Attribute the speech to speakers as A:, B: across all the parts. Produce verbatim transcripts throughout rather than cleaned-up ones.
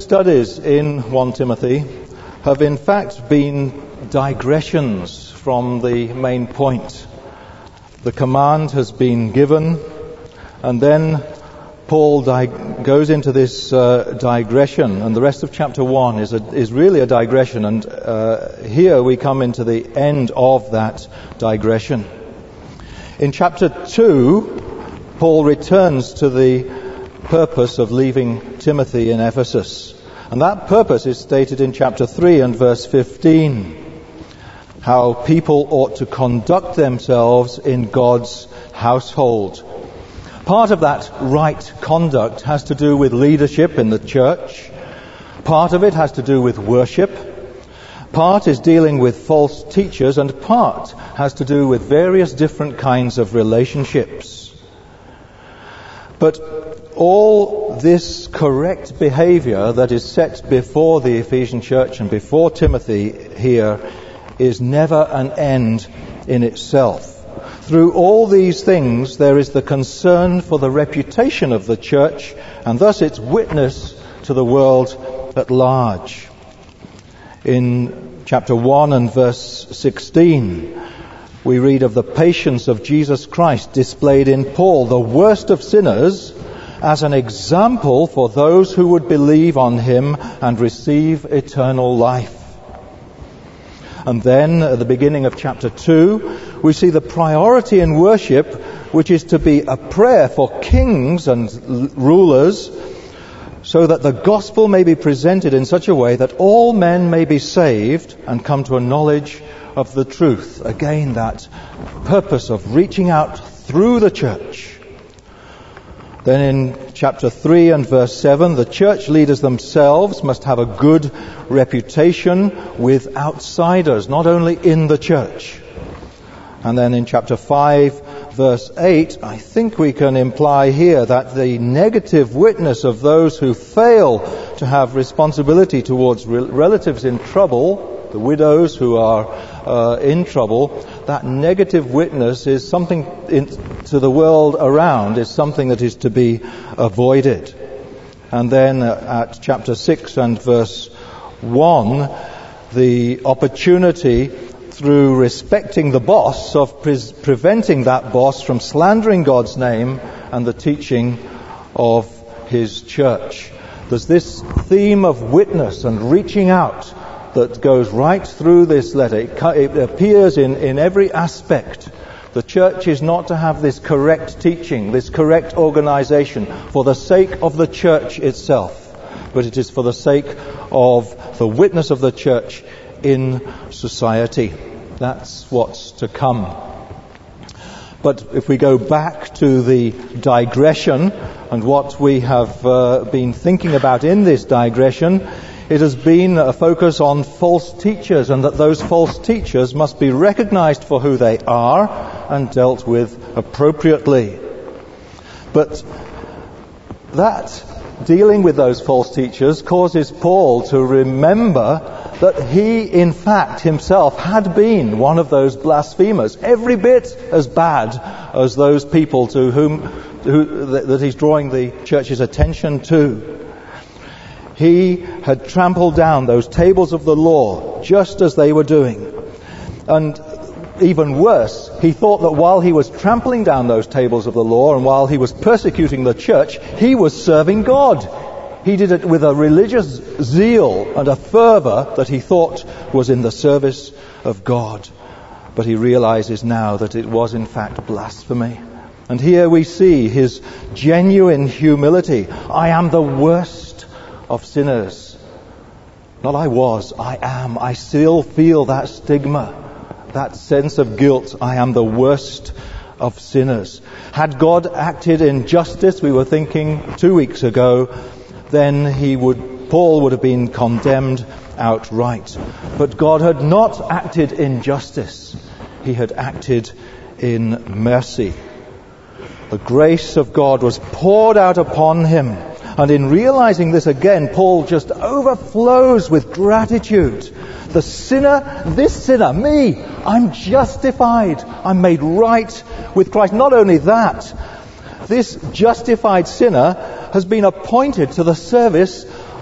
A: studies in First Timothy have in fact been digressions from the main point. The command has been given, and then Paul dig- goes into this uh, digression, and the rest of chapter one is, a, is really a digression, and uh, here we come into the end of that digression. In chapter two, Paul returns to the purpose of leaving Timothy in Ephesus, and that purpose is stated in chapter three and verse fifteen, how people ought to conduct themselves in God's household. Part of that right conduct has to do with leadership in the church. Part of it has to do with worship. Part is dealing with false teachers, and part has to do with various different kinds of relationships. But all this correct behavior that is set before the Ephesian church and before Timothy here is never an end in itself. Through all these things, there is the concern for the reputation of the church and thus its witness to the world at large. In chapter one and verse sixteen, we read of the patience of Jesus Christ displayed in Paul, the worst of sinners, as an example for those who would believe on him and receive eternal life. And then, at the beginning of chapter two, we see the priority in worship, which is to be a prayer for kings and rulers, so that the gospel may be presented in such a way that all men may be saved and come to a knowledge of the truth. Again, that purpose of reaching out through the church. Then in chapter three and verse seven, the church leaders themselves must have a good reputation with outsiders, not only in the church. And then in chapter five, verse eight, I think we can imply here that the negative witness of those who fail to have responsibility towards re- relatives in trouble, the widows who are uh, in trouble, that negative witness is something in, to the world around, is something that is to be avoided. And then uh, at chapter six and verse one, the opportunity through respecting the boss of pre- preventing that boss from slandering God's name and the teaching of his church. There's this theme of witness and reaching out that goes right through this letter. It, it appears in, in every aspect. The church is not to have this correct teaching, this correct organization for the sake of the church itself, but it is for the sake of the witness of the church in society. That's what's to come. But if we go back to the digression and what we have uh, been thinking about in this digression, it has been a focus on false teachers, and that those false teachers must be recognized for who they are and dealt with appropriately. But that dealing with those false teachers causes Paul to remember that he, in fact, himself had been one of those blasphemers, every bit as bad as those people to whom who, that he's drawing the church's attention to. He had trampled down those tables of the law just as they were doing. And even worse, he thought that while he was trampling down those tables of the law and while he was persecuting the church, he was serving God. He did it with a religious zeal and a fervor that he thought was in the service of God. But he realizes now that it was in fact blasphemy. And here we see his genuine humility. I am the worst of sinners. Not I was, I am. I still feel that stigma, that sense of guilt. I am the worst of sinners. Had God acted in justice, we were thinking two weeks ago, then he would, Paul would have been condemned outright. But God had not acted in justice. He had acted in mercy. The grace of God was poured out upon him. And in realizing this again, Paul just overflows with gratitude. The sinner, this sinner, me, I'm justified. I'm made right with Christ. Not only that, this justified sinner has been appointed to the service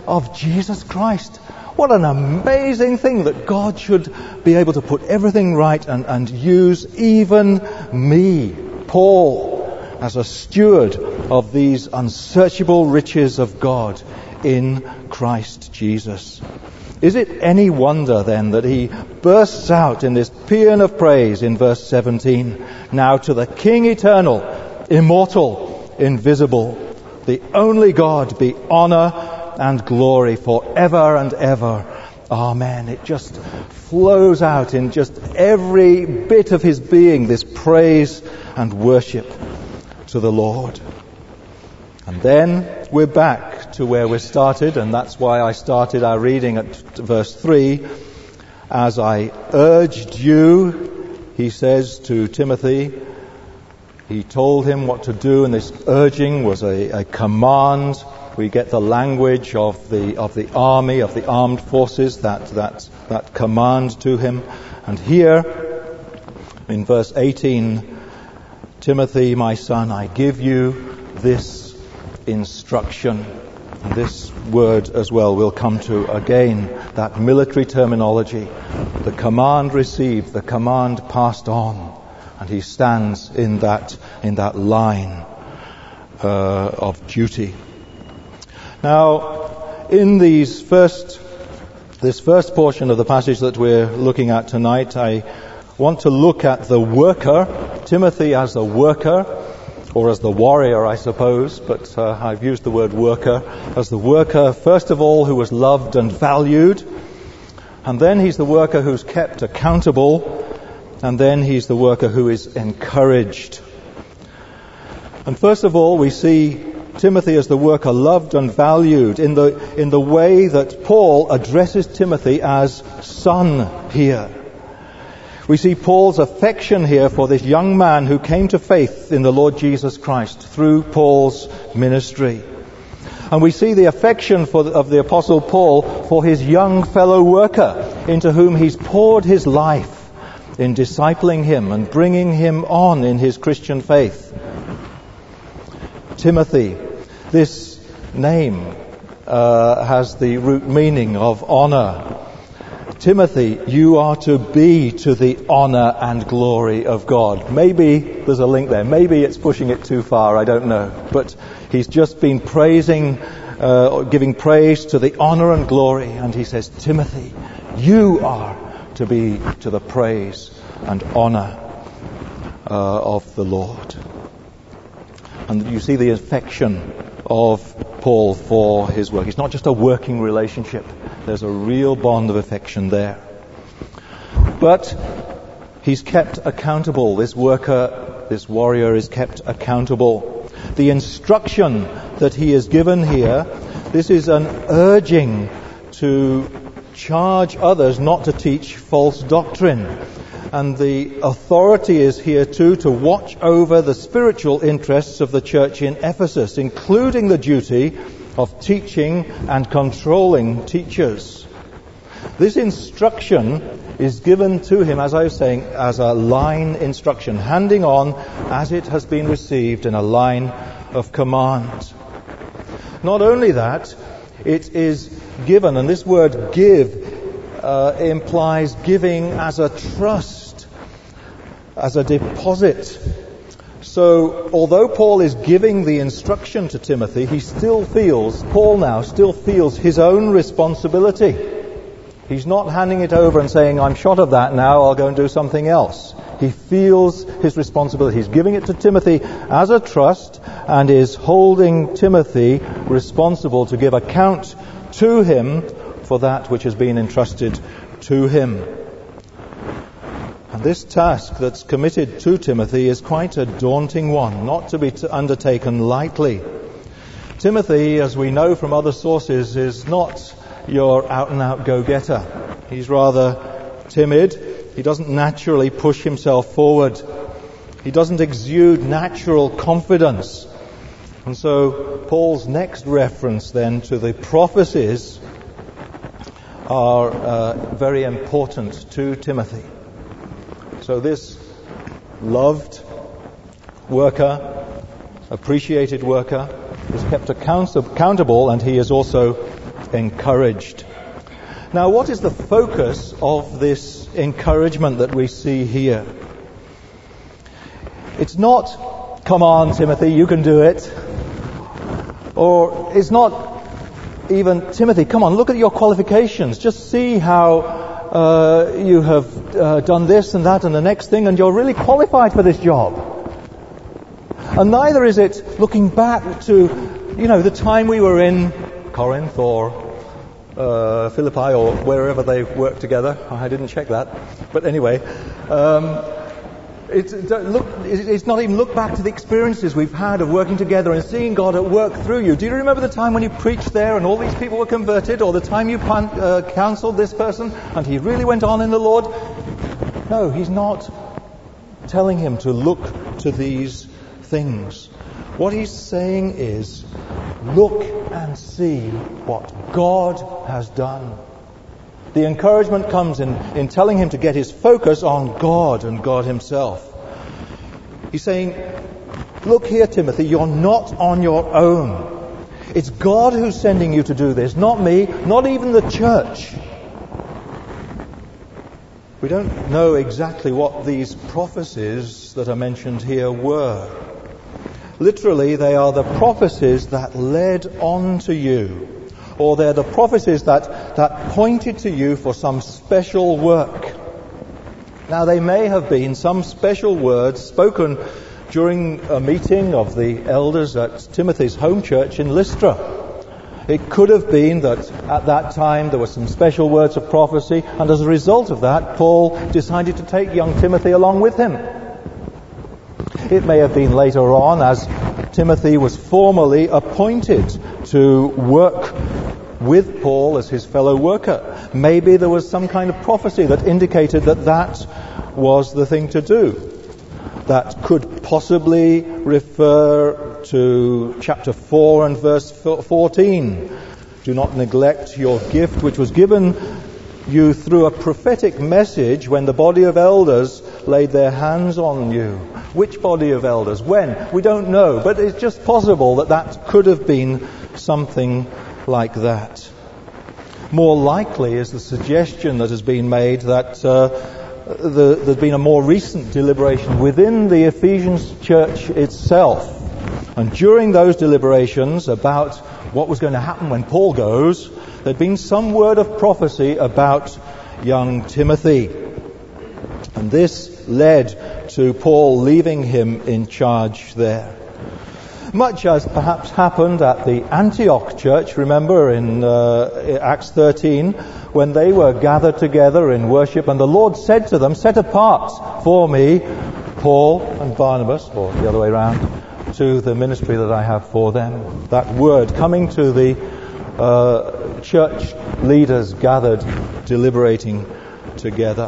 A: of Jesus Christ. What an amazing thing that God should be able to put everything right and, and use even me, Paul, as a steward of these unsearchable riches of God in Christ Jesus. Is it any wonder then that he bursts out in this paean of praise in verse seventeen? Now to the King eternal, immortal, invisible, the only God, be honor and glory forever and ever. Amen. It just flows out in just every bit of his being, this praise and worship to the Lord. And then we're back to where we started, and that's why I started our reading at verse three. As I urged you, he says to Timothy, he told him what to do, and this urging was a, a command. We get the language of the of the army, of the armed forces, that that that command to him. And here, in verse eighteen, Timothy, my son, I give you this instruction. And this word as well we'll come to again, that military terminology, the command received, the command passed on, and he stands in that in that line uh, of duty. Now, in these first this first portion of the passage that we're looking at tonight, I want to look at the worker, Timothy as a worker, or as the warrior, I suppose, but uh, I've used the word worker, as the worker, first of all, who was loved and valued, and then he's the worker who's kept accountable, and then he's the worker who is encouraged. And first of all, we see Timothy as the worker loved and valued in the in the way that Paul addresses Timothy as son here. We see Paul's affection here for this young man who came to faith in the Lord Jesus Christ through Paul's ministry. And we see the affection for the, of the Apostle Paul for his young fellow worker, into whom he's poured his life in discipling him and bringing him on in his Christian faith. Timothy, this name uh, has the root meaning of honor. Timothy, you are to be to the honor and glory of God. Maybe there's a link there. Maybe it's pushing it too far. I don't know. But he's just been praising, uh, giving praise to the honor and glory. And he says, Timothy, you are to be to the praise and honor uh, of the Lord. And you see the affection of Paul for his work. It's not just a working relationship. There's a real bond of affection there. But he's kept accountable. This worker, this warrior is kept accountable. The instruction that he is given here, this is an urging to charge others not to teach false doctrine. And the authority is here too to watch over the spiritual interests of the church in Ephesus, including the duty of teaching and controlling teachers. This instruction is given to him, as I was saying, as a line instruction, handing on as it has been received in a line of command. Not only that, it is given, and this word give uh, implies giving as a trust, as a deposit. So, although Paul is giving the instruction to Timothy, he still feels, Paul now still feels his own responsibility. He's not handing it over and saying, I'm shot of that now, I'll go and do something else. He feels his responsibility. He's giving it to Timothy as a trust and is holding Timothy responsible to give account to him for that which has been entrusted to him. And this task that's committed to Timothy is quite a daunting one, not to be t- undertaken lightly. Timothy, as we know from other sources, is not your out-and-out go-getter. He's rather timid. He doesn't naturally push himself forward. He doesn't exude natural confidence. And so Paul's next reference then to the prophecies are uh, very important to Timothy. So this loved worker, appreciated worker, is kept account- accountable, and he is also encouraged. Now, what is the focus of this encouragement that we see here? It's not, come on, Timothy, you can do it. Or it's not even, Timothy, come on, look at your qualifications. Just see how uh, you have uh, done this and that and the next thing, and you're really qualified for this job. And neither is it looking back to, you know, the time we were in Corinth or uh, Philippi or wherever they worked together. I didn't check that. But anyway, um, it's, look, it's not even look back to the experiences we've had of working together and seeing God at work through you. Do you remember the time when you preached there and all these people were converted, or the time you pan, uh, counseled this person and he really went on in the Lord? No, he's not telling him to look to these things. What he's saying is, look and see what God has done. The encouragement comes in, in telling him to get his focus on God and God himself. He's saying, look here, Timothy, you're not on your own. It's God who's sending you to do this, not me, not even the church. We don't know exactly what these prophecies that are mentioned here were. Literally, they are the prophecies that led on to you. Or they're the prophecies that, that pointed to you for some special work. Now, they may have been some special words spoken during a meeting of the elders at Timothy's home church in Lystra. It could have been that at that time there were some special words of prophecy, and as a result of that, Paul decided to take young Timothy along with him. It may have been later on, as Timothy was formally appointed to work with Paul as his fellow worker. Maybe there was some kind of prophecy that indicated that that was the thing to do. That could possibly refer to chapter four and verse fourteen. Do not neglect your gift which was given you through a prophetic message when the body of elders laid their hands on you. Which body of elders? When? We don't know, but it's just possible that that could have been something like that. More likely is the suggestion that has been made that uh, the, there's been a more recent deliberation within the Ephesians church itself. And during those deliberations about what was going to happen when Paul goes, there'd been some word of prophecy about young Timothy. And this led to Paul leaving him in charge there. Much as perhaps happened at the Antioch church, remember in uh, Acts thirteen, when they were gathered together in worship, and the Lord said to them, set apart for me Paul and Barnabas, or the other way around, to the ministry that I have for them. That word coming to the uh, church leaders gathered, deliberating together.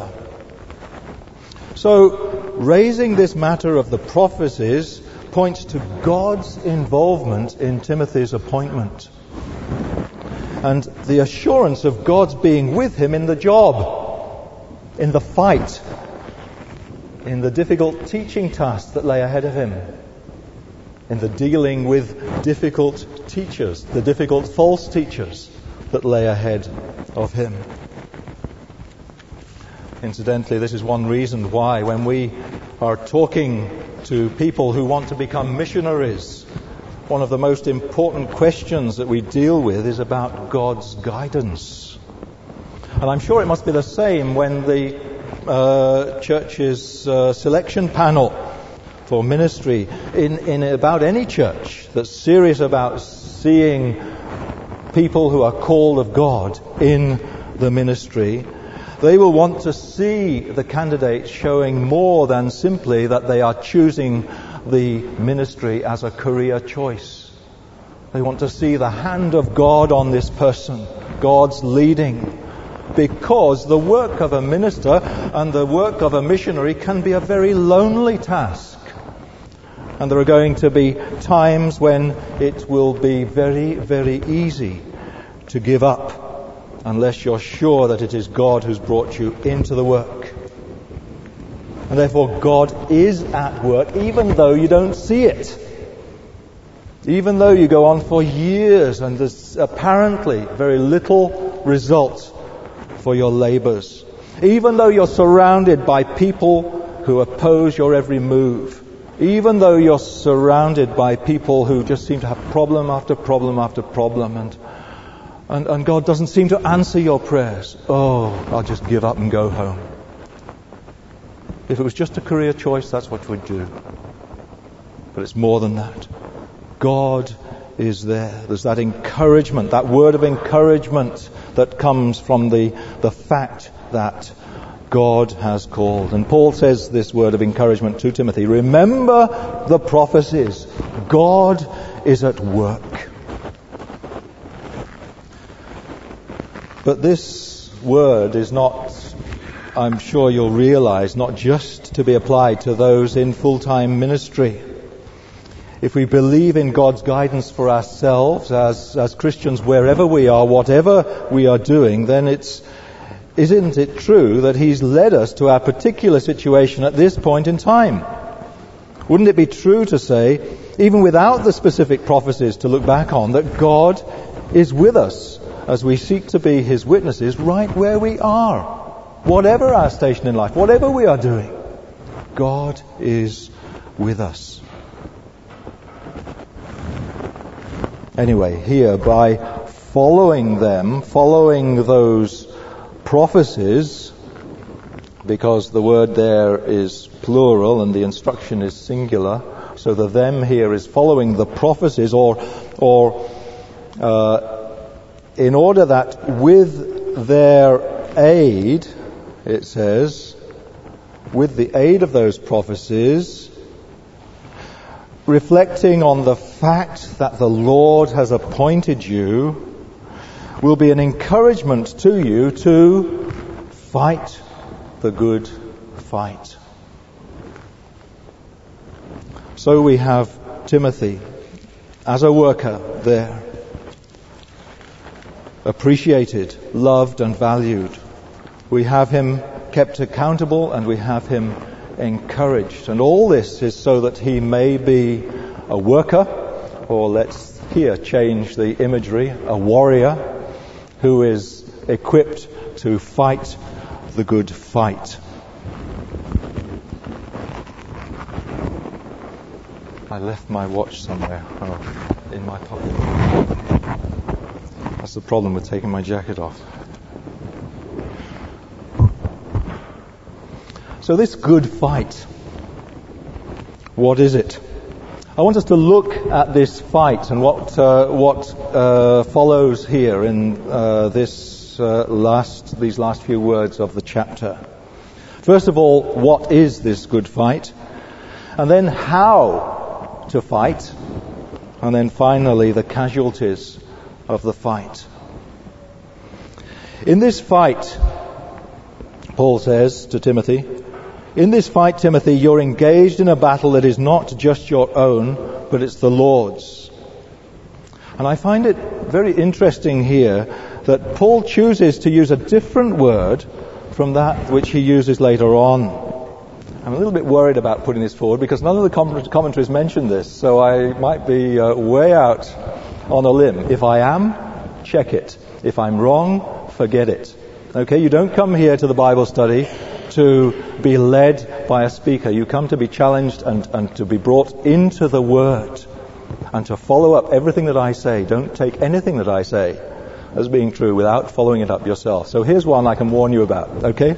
A: So, raising this matter of the prophecies points to God's involvement in Timothy's appointment and the assurance of God's being with him in the job, in the fight, in the difficult teaching tasks that lay ahead of him, in the dealing with difficult teachers, the difficult false teachers that lay ahead of him. Incidentally, this is one reason why when we are talking to people who want to become missionaries, one of the most important questions that we deal with is about God's guidance. And I'm sure it must be the same when the uh, church's uh, selection panel for ministry in, in about any church that's serious about seeing people who are called of God in the ministry. They will want to see the candidates showing more than simply that they are choosing the ministry as a career choice. They want to see the hand of God on this person, God's leading. Because the work of a minister and the work of a missionary can be a very lonely task. And there are going to be times when it will be very, very easy to give up, unless you're sure that it is God who's brought you into the work. And therefore God is at work, even though you don't see it. Even though you go on for years and there's apparently very little result for your labors. Even though you're surrounded by people who oppose your every move. Even though you're surrounded by people who just seem to have problem after problem after problem, and, and, and God doesn't seem to answer your prayers. Oh, I'll just give up and go home. If it was just a career choice, that's what we'd do. But it's more than that. God is there. There's that encouragement, that word of encouragement that comes from the, the fact that God has called. And Paul says this word of encouragement to Timothy. Remember the prophecies. God is at work. But this word is not, I'm sure you'll realize, not just to be applied to those in full-time ministry. If we believe in God's guidance for ourselves as, as Christians, wherever we are, whatever we are doing, then it's Isn't it true that He's led us to our particular situation at this point in time? Wouldn't it be true to say, even without the specific prophecies to look back on, that God is with us as we seek to be His witnesses right where we are? Whatever our station in life, whatever we are doing, God is with us. Anyway, here, by following them, following those prophecies, because the word there is plural and the instruction is singular, so the them here is following the prophecies, or or uh, in order that with their aid, it says, with the aid of those prophecies, reflecting on the fact that the Lord has appointed you, will be an encouragement to you to fight the good fight. So we have Timothy as a worker there, appreciated, loved and valued. We have him kept accountable and we have him encouraged. And all this is so that he may be a worker, or let's here change the imagery, a warrior, who is equipped to fight the good fight. I left my watch somewhere. Oh, in my pocket. That's the problem with taking my jacket off. So this good fight, what is it? I want us to look at this fight and what uh, what uh, follows here in uh, this uh, last these last few words of the chapter. First of all, what is this good fight? And then how to fight? And then finally, the casualties of the fight. In this fight, Paul says to Timothy, in this fight, Timothy, you're engaged in a battle that is not just your own, but it's the Lord's. And I find it very interesting here that Paul chooses to use a different word from that which he uses later on. I'm a little bit worried about putting this forward because none of the commentaries mention this, so I might be uh, way out on a limb. If I am, check it. If I'm wrong, forget it. Okay, you don't come here to the Bible study to be led by a speaker. You come to be challenged and, and to be brought into the Word and to follow up everything that I say. Don't take anything that I say as being true without following it up yourself. So here's one I can warn you about, okay?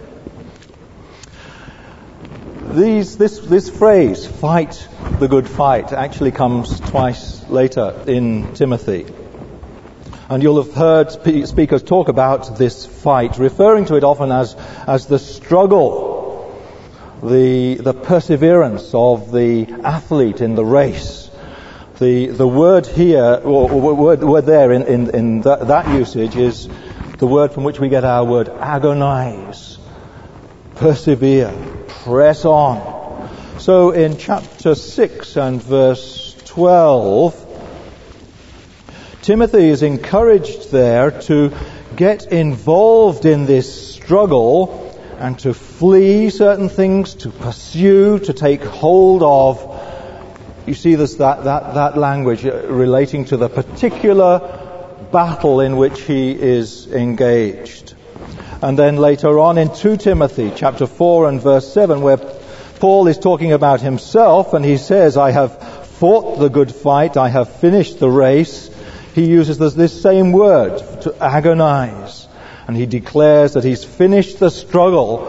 A: These, this, this phrase, fight the good fight, actually comes twice later in Timothy. And you'll have heard speakers talk about this fight, referring to it often as, as the struggle, the, the perseverance of the athlete in the race. The, the word here, or, or word, word there in, in, in that, that usage is the word from which we get our word agonize, persevere, press on. So in chapter six and verse twelve, Timothy is encouraged there to get involved in this struggle and to flee certain things, to pursue, to take hold of You see this, that, that, that language relating to the particular battle in which he is engaged. And then later on in Second Timothy chapter four and verse seven, where Paul is talking about himself, and he says, I have fought the good fight, I have finished the race. He uses this, this same word, to agonize. And he declares that he's finished the struggle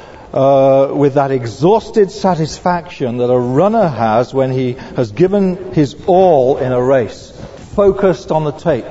A: uh, with that exhausted satisfaction that a runner has when he has given his all in a race, focused on the tape.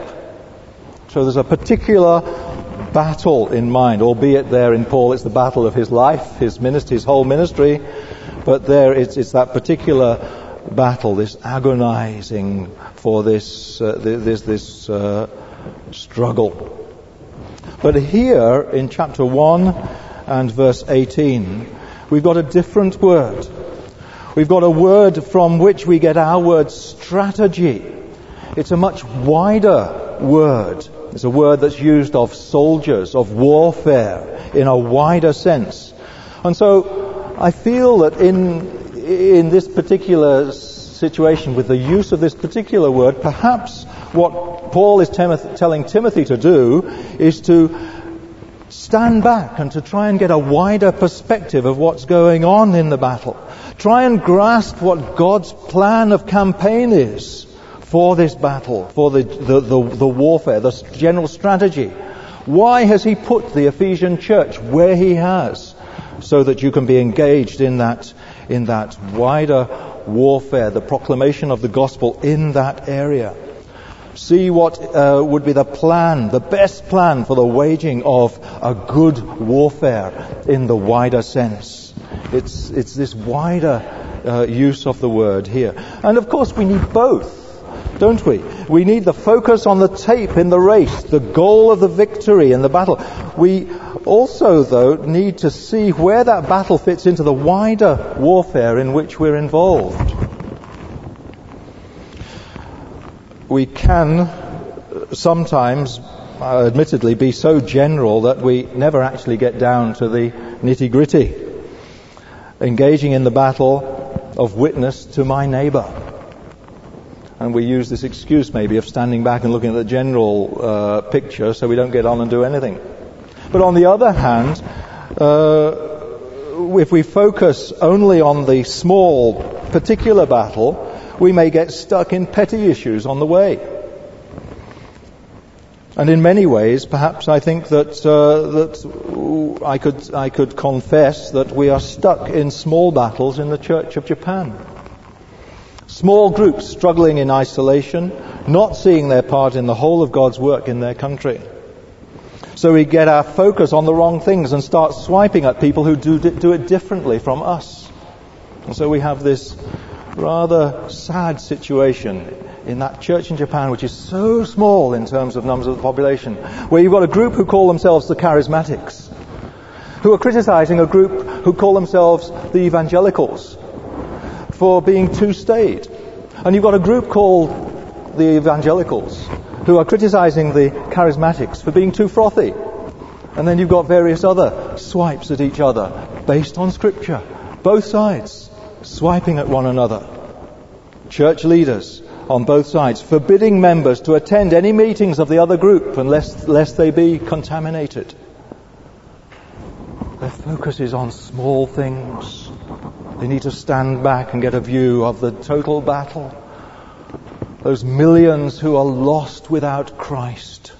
A: So there's a particular battle in mind, albeit there in Paul it's the battle of his life, his ministry, his whole ministry, but there it's, it's that particular battle, this agonizing for this uh, this this uh, struggle. But here in chapter one and verse eighteen, we've got a different word. We've got a word from which we get our word strategy. It's a much wider word. It's a word that's used of soldiers, of warfare, in a wider sense. And so I feel that in in this particular situation, with the use of this particular word, perhaps what Paul is Timoth- telling Timothy to do is to stand back and to try and get a wider perspective of what's going on in the battle. Try and grasp what God's plan of campaign is for this battle, for the, the, the, the warfare, the general strategy. Why has he put the Ephesian church where he has? So that you can be engaged in that, in that wider warfare, the proclamation of the gospel in that area. See what uh, would be the plan, the best plan for the waging of a good warfare in the wider sense. It's, it's this wider uh, use of the word here. And of course we need both. Don't we? We need the focus on the tape in the race, the goal of the victory in the battle. We also, though, need to see where that battle fits into the wider warfare in which we're involved. We can sometimes, uh, admittedly, be so general that we never actually get down to the nitty-gritty. Engaging in the battle of witness to my neighbour. And we use this excuse maybe of standing back and looking at the general uh, picture so we don't get on and do anything. But on the other hand, uh, if we focus only on the small particular battle, we may get stuck in petty issues on the way. And in many ways, perhaps I think that uh, that I could I could confess that we are stuck in small battles in the Church of Japan. Small groups struggling in isolation, not seeing their part in the whole of God's work in their country. So we get our focus on the wrong things and start swiping at people who do do it differently from us. And so we have this rather sad situation in that church in Japan, which is so small in terms of numbers of the population, where you've got a group who call themselves the Charismatics, who are criticizing a group who call themselves the Evangelicals for being too staid. And you've got a group called the Evangelicals who are criticizing the Charismatics for being too frothy. And then you've got various other swipes at each other based on Scripture. Both sides swiping at one another. Church leaders on both sides forbidding members to attend any meetings of the other group unless lest they be contaminated. Their focus is on small things. They need to stand back and get a view of the total battle. Those millions who are lost without Christ.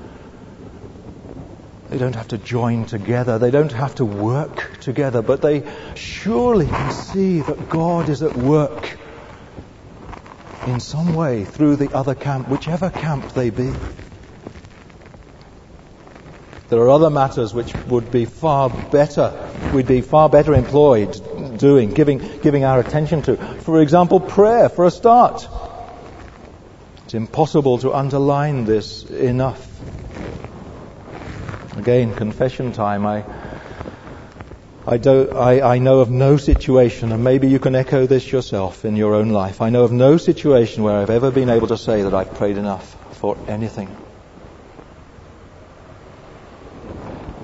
A: They don't have to join together. They don't have to work together. But they surely can see that God is at work in some way through the other camp, whichever camp they be. There are other matters which would be far better, we'd be far better employed doing, giving, giving our attention to. For example, prayer, for a start. It's impossible to underline this enough. Again, confession time. I, I, do, I, I know of no situation, and maybe you can echo this yourself in your own life. I know of no situation where I've ever been able to say that I've prayed enough for anything.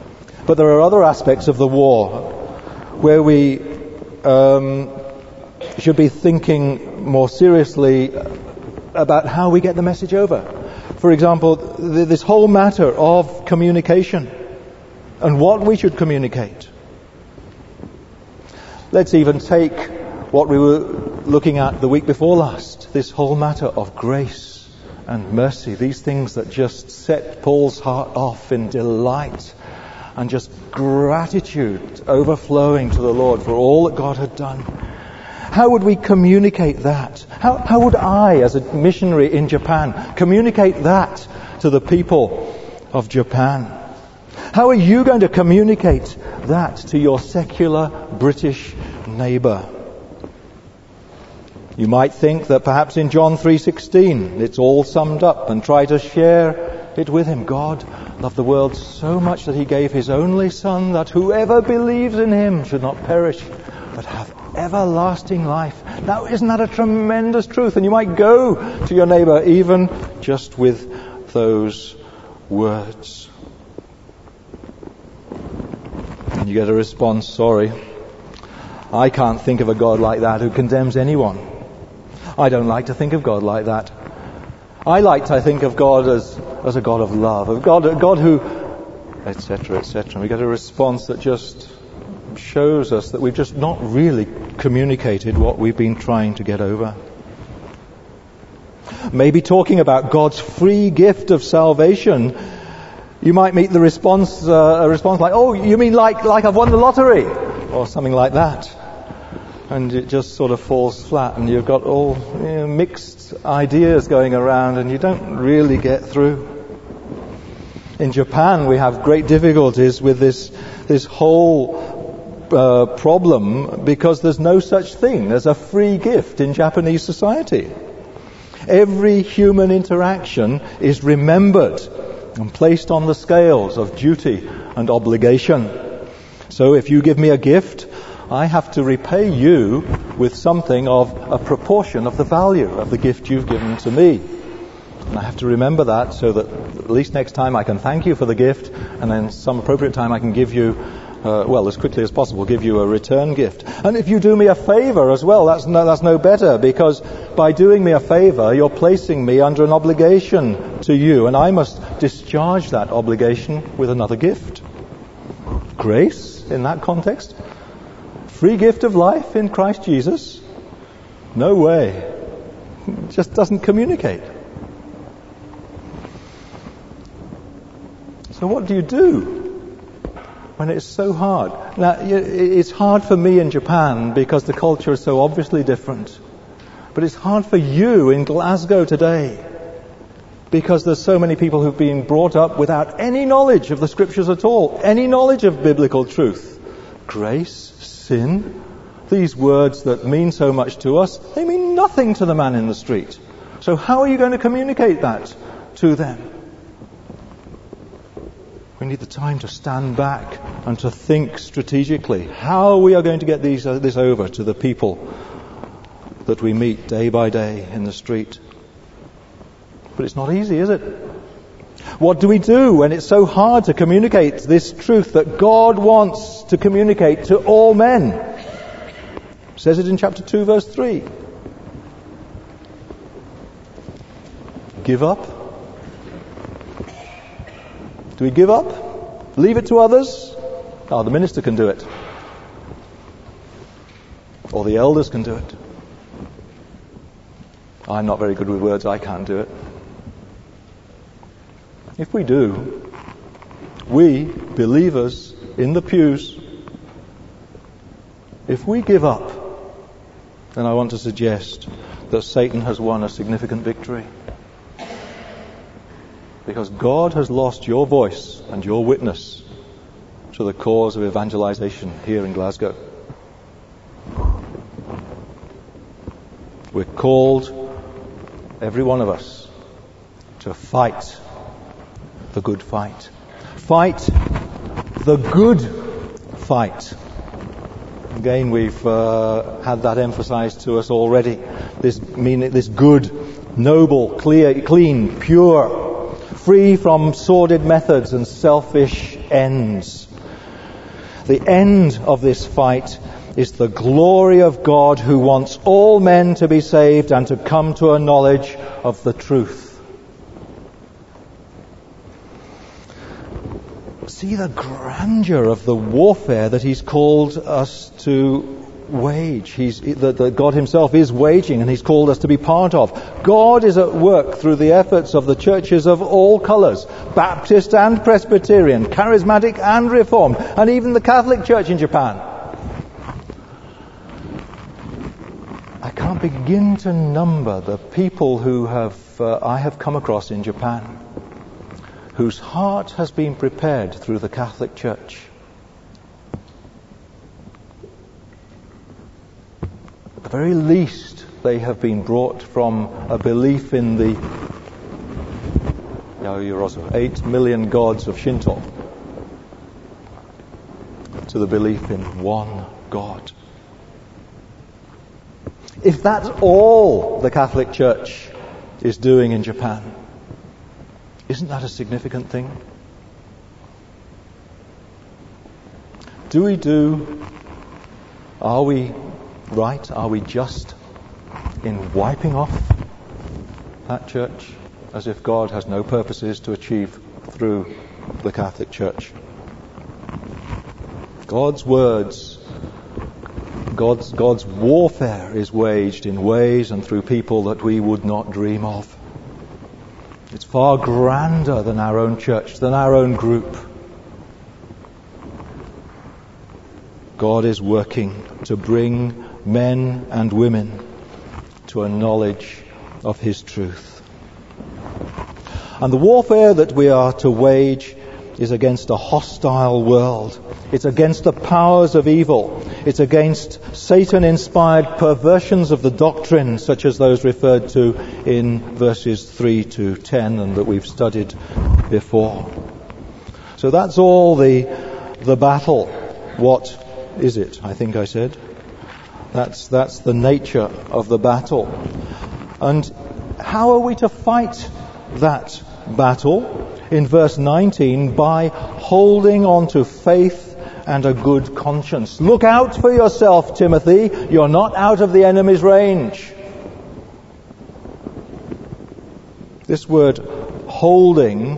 A: But there are other aspects of the war where we um, should be thinking more seriously about how we get the message over. For example, th- this whole matter of communication and what we should communicate. Let's even take what we were looking at the week before last, this whole matter of grace and mercy, these things that just set Paul's heart off in delight and just gratitude overflowing to the Lord for all that God had done. How would we communicate that? How, how would I, as a missionary in Japan, communicate that to the people of Japan? How are you going to communicate that to your secular British neighbour? You might think that perhaps in John three sixteen it's all summed up, and try to share it with him. God loved the world so much that he gave his only Son, that whoever believes in him should not perish but have everlasting life. Now, isn't that a tremendous truth? And you might go to your neighbour even just with those words. And you get a response, sorry, I can't think of a God like that who condemns anyone. I don't like to think of God like that. I like to think of God as, as a God of love, a God, a God who, et cetera, et cetera. We get a response that just shows us that we've just not really communicated what we've been trying to get over. Maybe talking about God's free gift of salvation, you might meet the response, uh, a response like, "Oh, you mean like like I've won the lottery?" or something like that. And it just sort of falls flat, and you've got all you know, mixed ideas going around, and you don't really get through. In Japan, we have great difficulties with this this whole uh, problem because there's no such thing as a free gift in Japanese society. Every human interaction is remembered and placed on the scales of duty and obligation. So if you give me a gift, I have to repay you with something of a proportion of the value of the gift you've given to me. And I have to remember that so that at least next time I can thank you for the gift, and then some appropriate time I can give you, uh, well, as quickly as possible, give you a return gift. And if you do me a favor as well, that's no, that's no better, because by doing me a favor, you're placing me under an obligation to you, and I must discharge that obligation with another gift. Grace, in that context, free gift of life in Christ Jesus, no way. It just doesn't communicate. So what do you do when it's so hard? Now, it's hard for me in Japan because the culture is so obviously different. But it's hard for you in Glasgow today because there's so many people who've been brought up without any knowledge of the Scriptures at all, any knowledge of biblical truth. Grace, sin, these words that mean so much to us, they mean nothing to the man in the street. So how are you going to communicate that to them? We need the time to stand back and to think strategically how we are going to get these, uh, this over to the people that we meet day by day in the street. But it's not easy, is it? What do we do when it's so hard to communicate this truth that God wants to communicate to all men? It says it in chapter two, verse three. Give up? Do we give up? Leave it to others? Oh, the minister can do it. Or the elders can do it. I'm not very good with words, I can't do it. If we do, we, believers in the pews, if we give up, then I want to suggest that Satan has won a significant victory. Because God has lost your voice and your witness to the cause of evangelization here in Glasgow. We're called, every one of us, to fight the good fight. Fight the good fight. Again, we've uh, had that emphasized to us already. This mean this good, noble, clear, clean, pure, free from sordid methods and selfish ends. The end of this fight is the glory of God, who wants all men to be saved and to come to a knowledge of the truth. See the grandeur of the warfare that He's called us to wage. He's, that, that God Himself is waging, and He's called us to be part of. God is at work through the efforts of the churches of all colours, Baptist and Presbyterian, Charismatic and Reformed, and even the Catholic Church in Japan. I can't begin to number the people who have uh, I have come across in Japan, whose heart has been prepared through the Catholic Church. At the very least, they have been brought from a belief in the no, you're also eight million gods of Shinto to the belief in one God. If that's all the Catholic Church is doing in Japan, isn't that a significant thing? Do we do, are we right, are we just in wiping off that church as if God has no purposes to achieve through the Catholic Church? God's words, God's, God's warfare is waged in ways and through people that we would not dream of. It's far grander than our own church, than our own group. God is working to bring men and women to a knowledge of His truth. And the warfare that we are to wage is against a hostile world. It's against the powers of evil. It's against Satan-inspired perversions of the doctrine, such as those referred to in verses three to ten and that we've studied before. So that's all the the battle. What is it? I think I said. That's that's the nature of the battle. And how are we to fight that battle? In verse nineteen, by holding on to faith and a good conscience. Look out for yourself, Timothy. You're not out of the enemy's range. This word holding,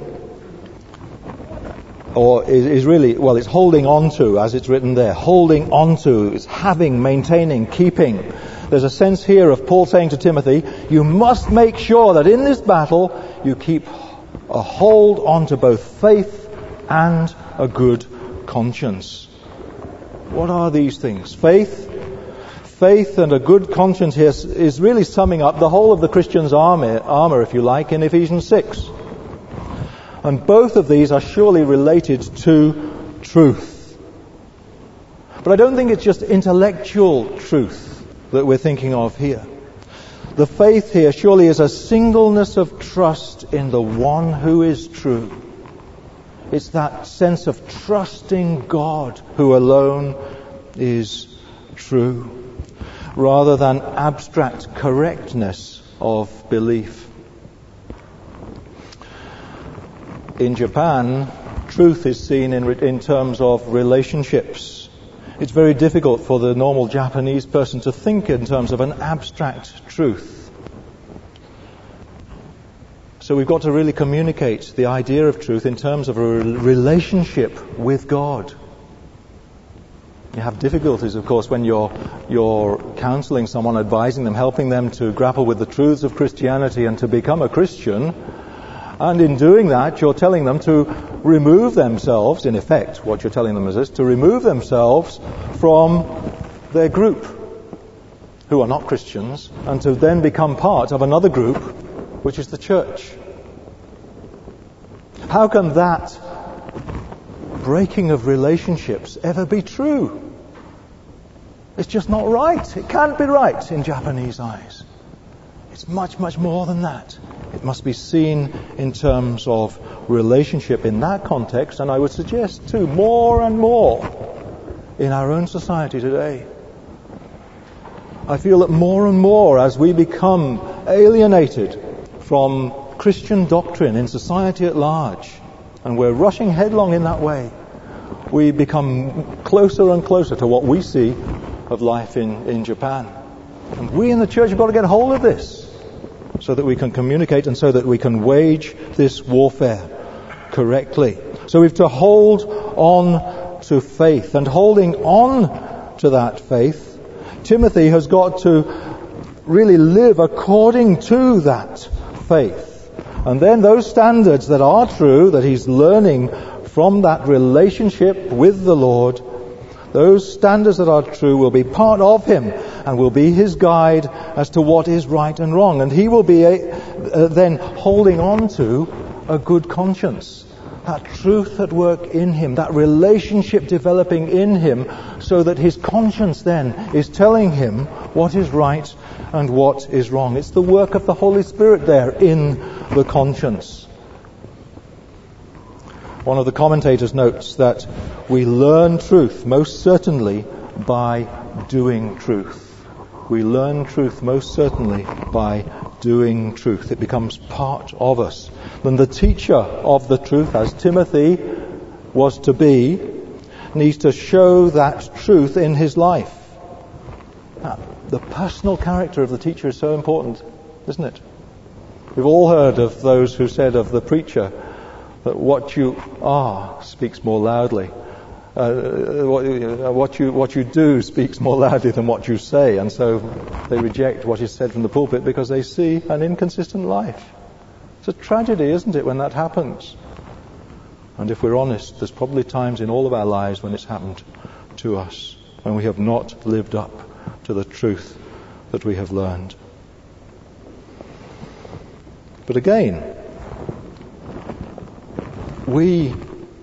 A: or is, is really, well, it's holding on to, as it's written there. Holding on to is having, maintaining, keeping. There's a sense here of Paul saying to Timothy, you must make sure that in this battle you keep a hold on to both faith and a good conscience. What are these things? Faith, faith and a good conscience here is really summing up the whole of the Christian's armor, armor, if you like, in Ephesians six. And both of these are surely related to truth. But I don't think it's just intellectual truth that we're thinking of here. The faith here surely is a singleness of trust in the one who is true. It's that sense of trusting God who alone is true, rather than abstract correctness of belief. In Japan, truth is seen in, in terms of relationships. It's very difficult for the normal Japanese person to think in terms of an abstract truth. So we've got to really communicate the idea of truth in terms of a relationship with God. You have difficulties, of course, when you're you're counseling someone, advising them, helping them to grapple with the truths of Christianity and to become a Christian. And in doing that, you're telling them to remove themselves, in effect, what you're telling them is this, to remove themselves from their group, who are not Christians, and to then become part of another group, which is the church. How can that breaking of relationships ever be true? It's just not right. It can't be right in Japanese eyes. It's much, much more than that. It must be seen in terms of relationship in that context, and I would suggest too, more and more in our own society today. I feel that more and more as we become alienated from Christian doctrine in society at large, and we're rushing headlong in that way, we become closer and closer to what we see of life in, in Japan. And we in the church have got to get hold of this so that we can communicate and so that we can wage this warfare correctly. So we've to hold on to faith. And holding on to that faith, Timothy has got to really live according to that faith. And then those standards that are true, that he's learning from that relationship with the Lord, those standards that are true will be part of him and will be his guide as to what is right and wrong. And he will be a, uh, then holding on to a good conscience. That truth at work in him, that relationship developing in him, so that his conscience then is telling him what is right and what is wrong. It's the work of the Holy Spirit there in the conscience. One of the commentators notes that we learn truth most certainly by doing truth. We learn truth most certainly by doing truth. It becomes part of us. Then the teacher of the truth, as Timothy was to be, needs to show that truth in his life. Now, the personal character of the teacher is so important, isn't it? We've all heard of those who said of the preacher that what you are speaks more loudly. Uh, what, what you what you do speaks more loudly than what you say, and so they reject what is said from the pulpit because they see an inconsistent life. It's a tragedy, isn't it, when that happens? And if we're honest, there's probably times in all of our lives when it's happened to us, when we have not lived up to the truth that we have learned. But again, we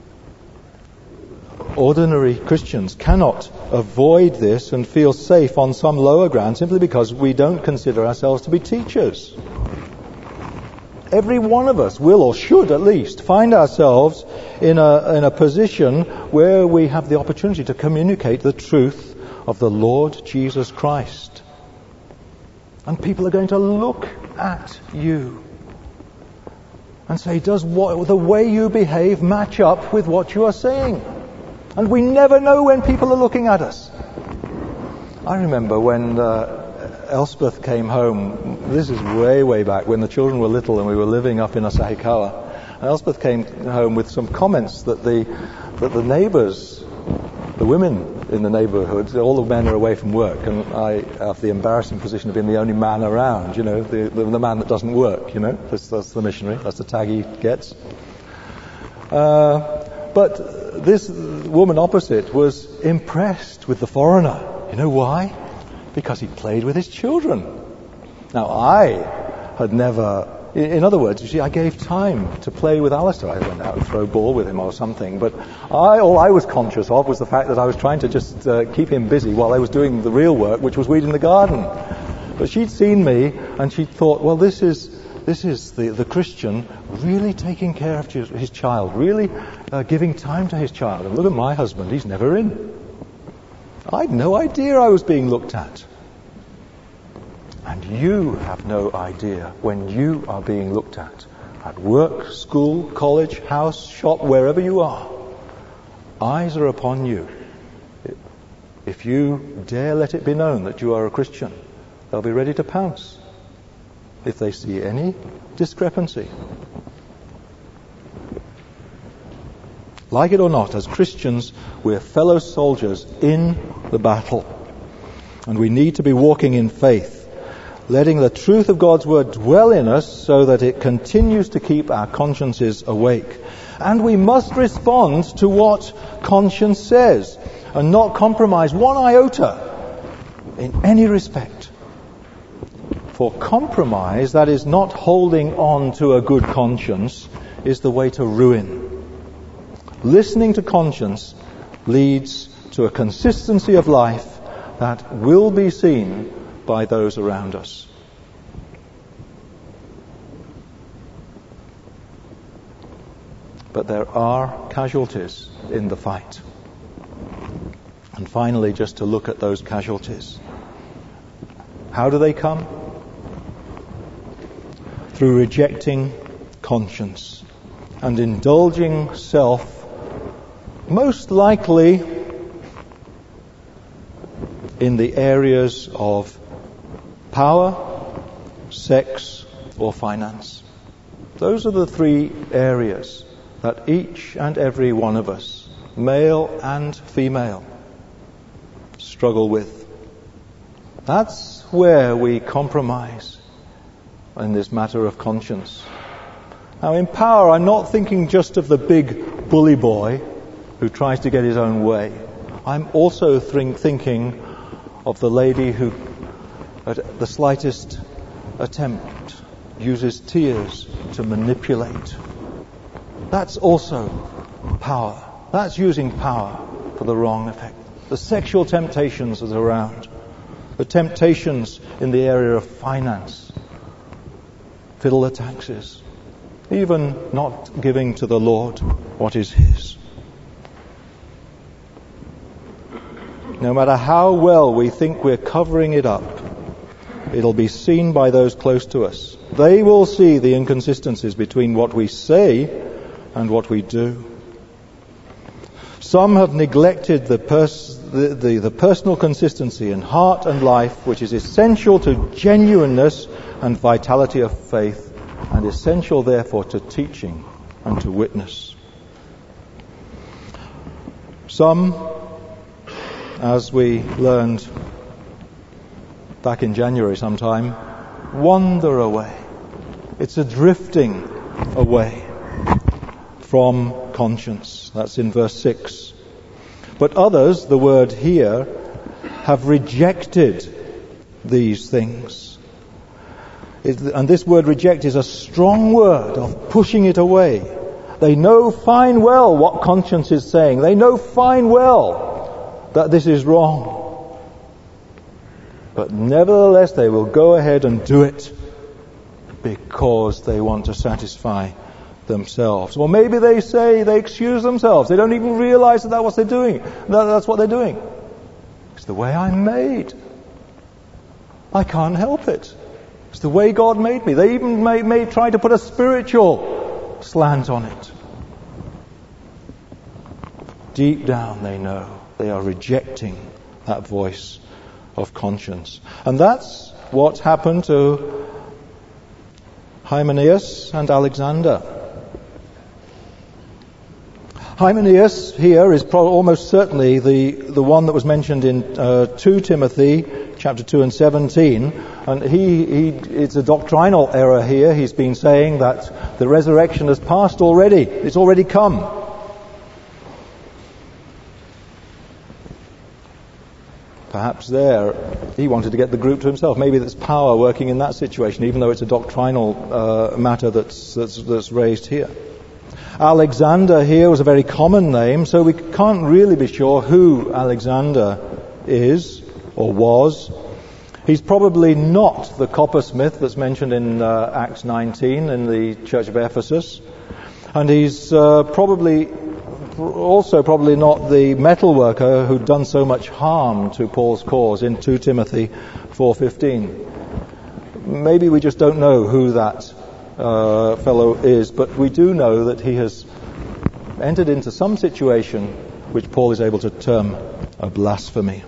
A: ordinary Christians cannot avoid this and feel safe on some lower ground simply because we don't consider ourselves to be teachers. Every one of us will, or should at least, find ourselves in a, in a position where we have the opportunity to communicate the truth of the Lord Jesus Christ. And people are going to look at you and say, does what, the way you behave match up with what you are saying? And we never know when people are looking at us. I remember when uh, Elspeth came home, this is way, way back, when the children were little and we were living up in Asahikawa. And Elspeth came home with some comments that the, that the neighbours, the women in the neighbourhood, all the men are away from work, and I have the embarrassing position of being the only man around, you know, the, the, the man that doesn't work, you know. That's, that's the missionary, that's the tag he gets. Uh, But this woman opposite was impressed with the foreigner. You know why? Because he played with his children. Now, I had never... In other words, you see, I gave time to play with Alistair. I went out and throw a ball with him or something. But I, all I was conscious of was the fact that I was trying to just uh, keep him busy while I was doing the real work, which was weeding the garden. But she'd seen me, and she'd thought, well, this is... This is the, the Christian really taking care of his child, really uh, giving time to his child. And look at my husband, he's never in. I had no idea I was being looked at. And you have no idea when you are being looked at. At work, school, college, house, shop, wherever you are. Eyes are upon you. If you dare let it be known that you are a Christian, they'll be ready to pounce if they see any discrepancy. Like it or not, as Christians, we're fellow soldiers in the battle. And we need to be walking in faith, letting the truth of God's word dwell in us so that it continues to keep our consciences awake. And we must respond to what conscience says and not compromise one iota in any respect. For compromise, that is not holding on to a good conscience, is the way to ruin. Listening to conscience leads to a consistency of life that will be seen by those around us. But there are casualties in the fight. And finally, just to look at those casualties. How do they come? Through rejecting conscience and indulging self, most likely in the areas of power, sex, or finance. Those are the three areas that each and every one of us, male and female, struggle with. That's where we compromise in this matter of conscience. Now, in power, I'm not thinking just of the big bully boy who tries to get his own way. I'm also think, thinking of the lady who, at the slightest attempt, uses tears to manipulate. That's also power. That's using power for the wrong effect. The sexual temptations that are around. The temptations in the area of finance. Fiddle the taxes. Even not giving to the Lord what is His. No matter how well we think we're covering it up, it'll be seen by those close to us. They will see the inconsistencies between what we say and what we do. Some have neglected the, pers- the, the, the personal consistency in heart and life, which is essential to genuineness and vitality of faith, and essential therefore to teaching and to witness. Some, as we learned back in January sometime, wander away. It's a drifting away from conscience. That's in verse six. But others, the word here, have rejected these things. It, and this word reject is a strong word of pushing it away. They know fine well what conscience is saying. They know fine well that this is wrong. But nevertheless, they will go ahead and do it because they want to satisfy themselves. Or maybe they say, they excuse themselves. They don't even realize that that's what they're doing. That that's what they're doing. It's the way I'm made. I can't help it. It's the way God made me. They even may, may try to put a spiritual slant on it. Deep down they know they are rejecting that voice of conscience. And that's what happened to Hymenaeus and Alexander. Hymenaeus here is pro- almost certainly the, the one that was mentioned in uh, Second Timothy chapter two and seventeen. And he, he, it's a doctrinal error here. He's been saying that the resurrection has passed already. It's already come. Perhaps there he wanted to get the group to himself. Maybe there's power working in that situation, even though it's a doctrinal uh, matter that's, that's, that's raised here. Alexander here was a very common name, so we can't really be sure who Alexander is or was. He's probably not the coppersmith that's mentioned in uh, Acts nineteen in the church of Ephesus. And he's uh, probably also probably not the metal worker who'd done so much harm to Paul's cause in Second Timothy four fifteen. Maybe we just don't know who that uh, fellow is, but we do know that he has entered into some situation which Paul is able to term a blasphemy.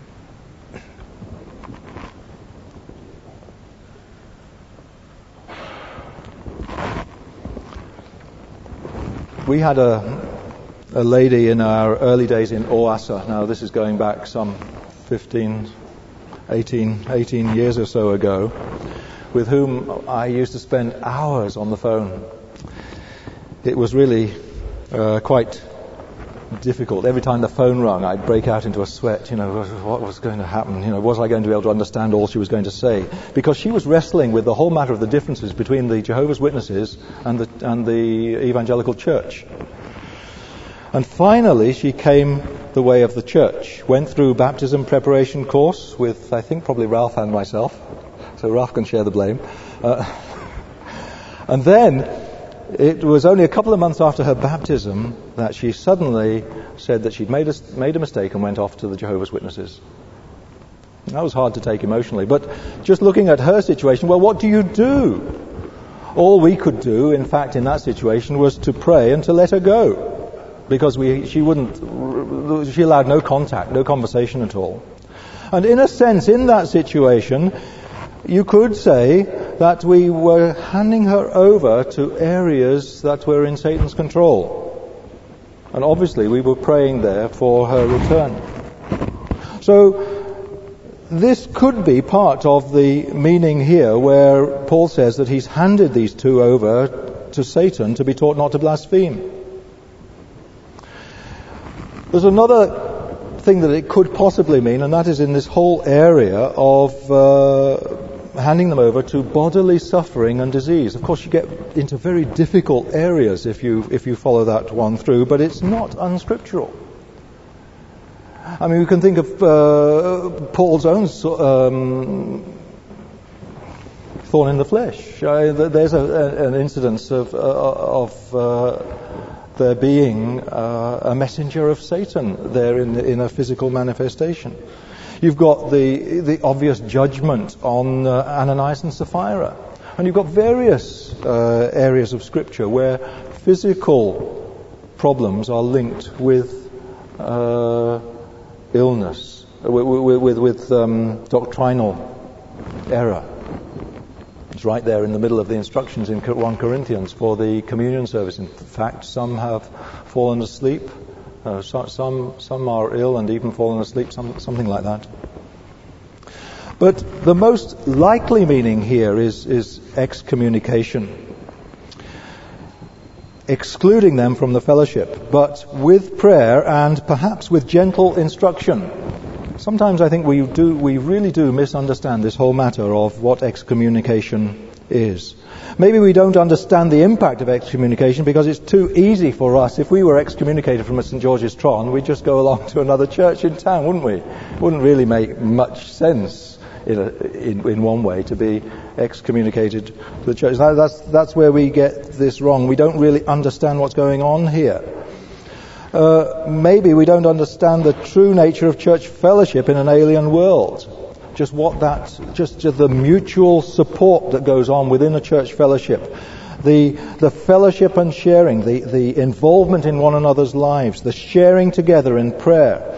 A: We had a a lady in our early days in Oasa. Now this is going back some fifteen, eighteen, eighteen years or so ago, with whom I used to spend hours on the phone. It was really uh, quite difficult. Every time the phone rang, I'd break out into a sweat. You know, what was going to happen? You know, was I going to be able to understand all she was going to say? Because she was wrestling with the whole matter of the differences between the Jehovah's Witnesses and the and the evangelical church. And finally, she came the way of the church. Went through baptism preparation course with, I think, probably Ralph and myself. So Ralph can share the blame. Uh, and then, it was only a couple of months after her baptism that she suddenly said that she'd made a, made a mistake and went off to the Jehovah's Witnesses. That was hard to take emotionally. But just looking at her situation, well, what do you do? All we could do, in fact, in that situation, was to pray and to let her go. Because we, she wouldn't, she allowed no contact, no conversation at all. And in a sense, in that situation, you could say that we were handing her over to areas that were in Satan's control. And obviously we were praying there for her return. So this could be part of the meaning here where Paul says that he's handed these two over to Satan to be taught not to blaspheme. There's another thing that it could possibly mean, and that is in this whole area of uh, handing them over to bodily suffering and disease. Of course, you get into very difficult areas if you if you follow that one through, but it's not unscriptural. I mean, we can think of uh, Paul's own um, thorn in the flesh. Uh, there's a, a, an incidence of, uh, of uh, there being uh, a messenger of Satan there in, in a physical manifestation. You've got the the obvious judgment on uh, Ananias and Sapphira. And you've got various uh, areas of Scripture where physical problems are linked with uh, illness, with, with, with, with um, doctrinal error. It's right there in the middle of the instructions in First Corinthians for the communion service. In fact, some have fallen asleep. Uh, so, some some are ill and even fallen asleep, some, something like that. But the most likely meaning here is, is excommunication. Excluding them from the fellowship, but with prayer and perhaps with gentle instruction. Sometimes I think we do, we really do misunderstand this whole matter of what excommunication is. Maybe we don't understand the impact of excommunication because it's too easy for us. If we were excommunicated from a Saint George's Tron, we'd just go along to another church in town, wouldn't we? It wouldn't really make much sense in, a, in, in one way to be excommunicated to the church. Now, that's, that's where we get this wrong. We don't really understand what's going on here. Uh, maybe we don't understand the true nature of church fellowship in an alien world. Just what that, just, just the mutual support that goes on within a church fellowship, the the fellowship and sharing, the the involvement in one another's lives, the sharing together in prayer,